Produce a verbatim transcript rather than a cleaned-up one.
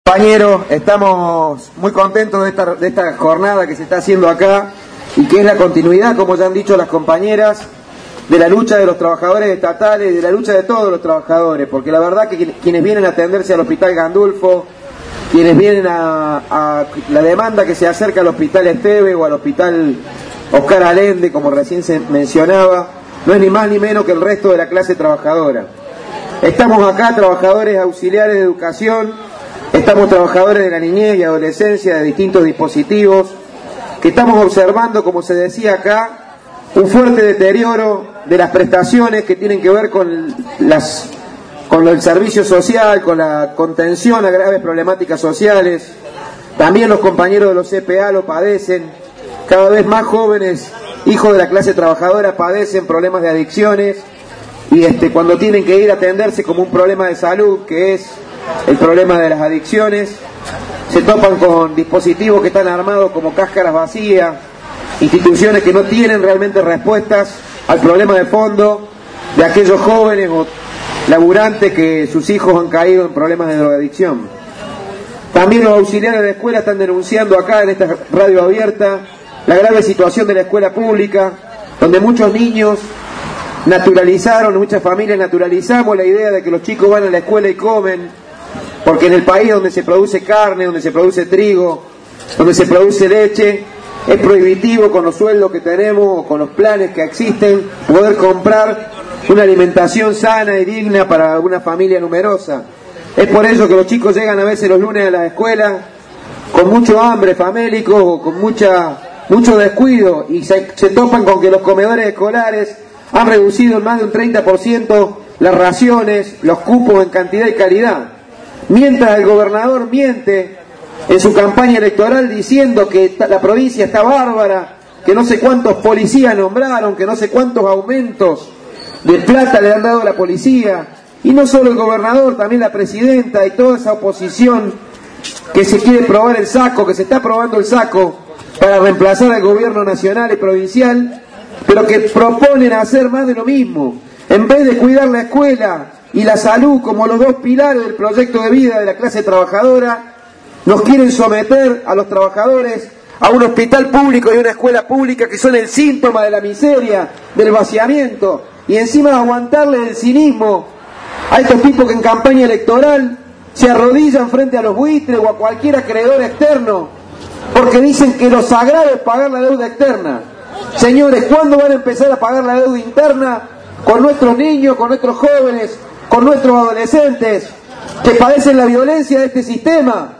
Compañeros, estamos muy contentos de esta, de esta jornada que se está haciendo acá y que es la continuidad, como ya han dicho las compañeras, de la lucha de los trabajadores estatales, de la lucha de todos los trabajadores, porque la verdad que quienes vienen a atenderse al Hospital Gandulfo, quienes vienen a, a la demanda que se acerca al Hospital Esteve o al Hospital Oscar Allende, como recién se mencionaba, no es ni más ni menos que el resto de la clase trabajadora. Estamos acá, trabajadores auxiliares de educación, estamos trabajadores de la niñez y adolescencia de distintos dispositivos, que estamos observando, como se decía acá, un fuerte deterioro de las prestaciones que tienen que ver con, las, con el servicio social, con la contención a graves problemáticas sociales. También los compañeros de los C P A lo padecen, cada vez más jóvenes, hijos de la clase trabajadora, padecen problemas de adicciones, y este, cuando tienen que ir a atenderse como un problema de salud, que es el problema de las adicciones, se topan con dispositivos que están armados como cáscaras vacías, instituciones que no tienen realmente respuestas al problema de fondo de aquellos jóvenes o laburantes que sus hijos han caído en problemas de drogadicción. También los auxiliares de escuela están denunciando acá en esta radio abierta la grave situación de la escuela pública, donde muchos niños naturalizaron, muchas familias naturalizamos la idea de que los chicos van a la escuela y comen, porque en el país donde se produce carne, donde se produce trigo, donde se produce leche, es prohibitivo con los sueldos que tenemos o con los planes que existen poder comprar una alimentación sana y digna para una familia numerosa. Es por eso que los chicos llegan a veces los lunes a la escuela con mucho hambre, famélicos o con mucha, mucho descuido, y se, se topan con que los comedores escolares han reducido en más de un treinta por ciento las raciones, los cupos en cantidad y calidad. Mientras el gobernador miente en su campaña electoral diciendo que la provincia está bárbara, que no sé cuántos policías nombraron, que no sé cuántos aumentos de plata le han dado a la policía, y no solo el gobernador, también la presidenta y toda esa oposición que se quiere probar el saco, que se está probando el saco para reemplazar al gobierno nacional y provincial, pero que proponen hacer más de lo mismo. En vez de cuidar la escuela y la salud como los dos pilares del proyecto de vida de la clase trabajadora, nos quieren someter a los trabajadores a un hospital público y una escuela pública que son el síntoma de la miseria, del vaciamiento, y encima aguantarle el cinismo a estos tipos que en campaña electoral se arrodillan frente a los buitres o a cualquier acreedor externo, porque dicen que lo sagrado es pagar la deuda externa. Señores, ¿cuándo van a empezar a pagar la deuda interna con nuestros niños, con nuestros jóvenes, con nuestros adolescentes que padecen la violencia de este sistema?